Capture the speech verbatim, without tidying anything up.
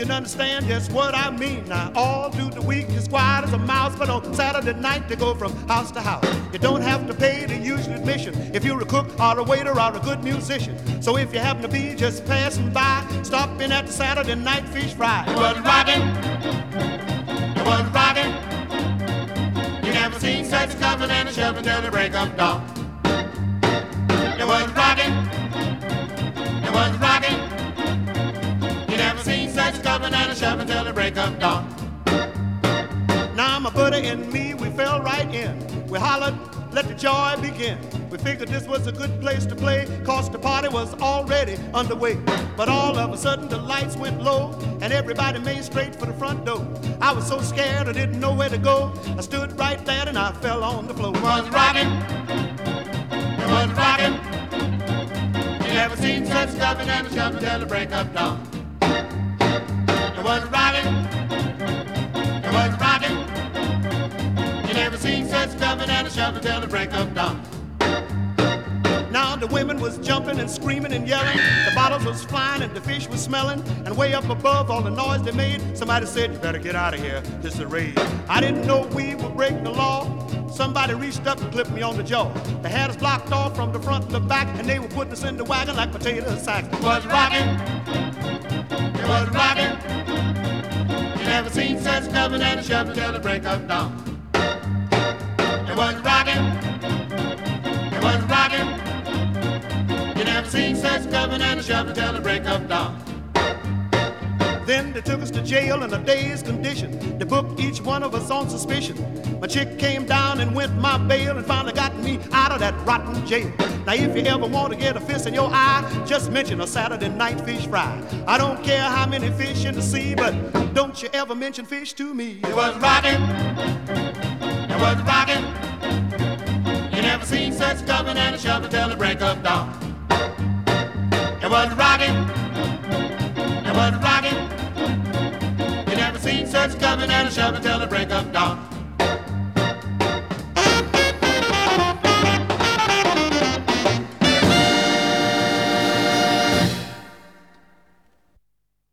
can understand just what I mean. Now, all through the week, you're quiet as a mouse, but on Saturday night, they go from house to house. You don't have to pay the usual admission if you're a cook or a waiter or a good musician. So if you happen to be just passing by, stop in at the Saturday night fish fry. It was rocking. It was rocking. You never seen such a coming and a shoving till the break of dawn. It was rocking. It was rocking. You never seen such a coming and a shoving till the break of dawn. Now my buddy and me, we fell right in. We hollered, let the joy begin. We figured this was a good place to play, cause the party was already underway. But all of a sudden the lights went low, and everybody made straight for the front door. I was so scared I didn't know where to go. I stood right there and I fell on the floor. It was rocking. It was rocking. You never seen such stuffing and a shoving till the break of dawn. It was rocking. It was rocking. You never seen such stuffing and a shoving till the break of dawn. Now the women was jumping and screaming and yelling. The bottles was flying and the fish was smelling. And way up above all the noise they made, somebody said, you better get out of here, this is a raid. I didn't know we were breaking the law. Somebody reached up and clipped me on the jaw. They had us blocked off from the front and the back, and they were putting us in the wagon like potato sacks. It was rocking. It was rocking. You never seen such coming and a shoving till the break of dawn. It was rocking. It was rocking. You never seen such coming and a shoving till the break of dawn. Then they took us to jail in a day's condition. They booked each one of us on suspicion. My chick came down and went my bail and finally got me out of that rotten jail. Now if you ever want to get a fist in your eye, just mention a Saturday night fish fry. I don't care how many fish in the sea, but don't you ever mention fish to me. It was rocking. It was rocking. You never seen such coming and a shoving till the break of dawn. It was rocking. It was rocking. You never seen such coming and a shoving till the break of dawn.